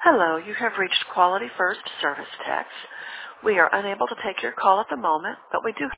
Hello, you have reached Quality First Service Techs. We are unable to take your call at the moment, but we do